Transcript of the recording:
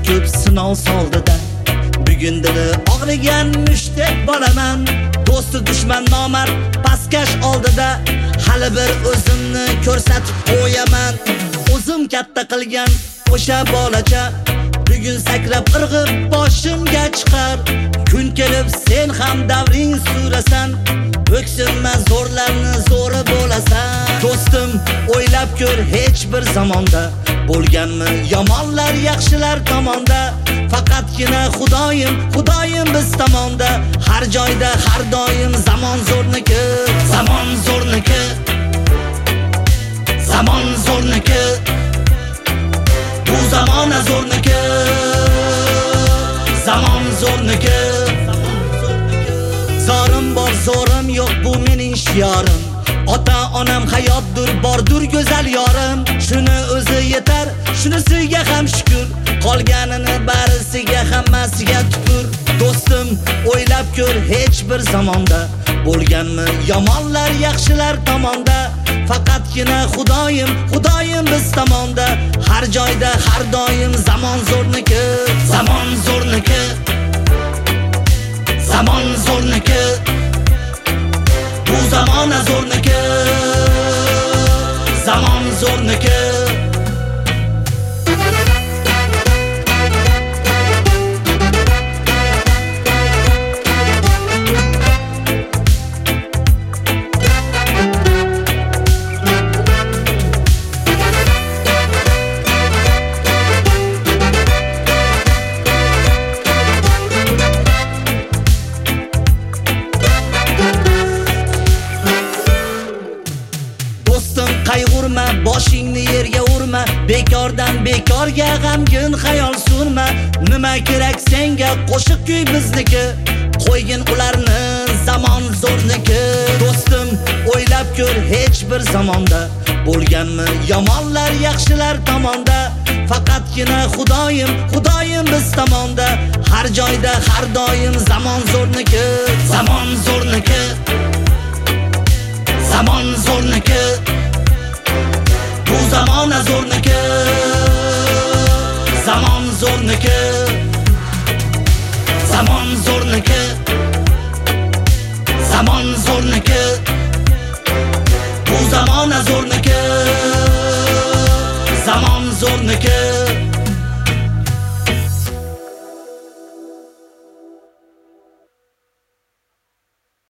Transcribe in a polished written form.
ko'p sinov soldida. Bugun dili og'rigan mushtdek bolaman. Do'sti dushman nomard pastkash oldida. Hali bir o'zimni ko'rsatib qo'yaman. O'zim katta qilgan o'sha bolacha bugun sakrab irg'ib boshimga chiqar. Kun kelib sen ham davring surasan. O'ksinma zo'rlarni zo'ri bo'lasan. Do'stim o'ylab ko'r, hech bir zamonda bo'lganmi yomonlar yaxshilar tomonda. Faqatgina Xudoyim biz tomonda. Har joyda har doim zamon zo'rniki. Zamon zo'rniki. Zamon zo'rniki. Bu zamona zo'rniki. Zamon zo'rniki. Zorim bor, zo'rim yo'q, bu mening shiyorim. Ota onam hayotdir, bordir go'zal yorim. Shuni o'zi yetar, shunisiga ham shukr. Qolganini barisiga hammasiga tupur. Do'stim o'ylab ko'r, hech bir zamonda bo'lganmi yomonlar yaxshilar tomonda. Faqatgina Xudoyim biz tomonda. Har joyda har doim zamon zo'rniki. Zamon zo'rniki. Zamon zo'rniki. Bu zamona zo'rniki. Zamon zo'rniki. Qayg'urma, boshingni yerga urma. Bekordan bekorga g'amgin xayol surma. Nima kerak senga qo'shiq kuy bizniki. Qo'ygin ularni zamon zo'rniki. Do'stim o'ylab ko'r, hech bir zamonda bo'lganmi yomonlar yaxshilar tomonda. Faqatgina Xudoyim biz tomonda. Har joyda har doim zamon zo'rniki. Zamon zo'rniki. Zamon zo'rniki. Bu zamona zo'rniki. Zamon zo'rniki. Zamon zo'rniki. Zamon zo'rniki. Bu zamona zo'rniki. Zamon zo'rniki.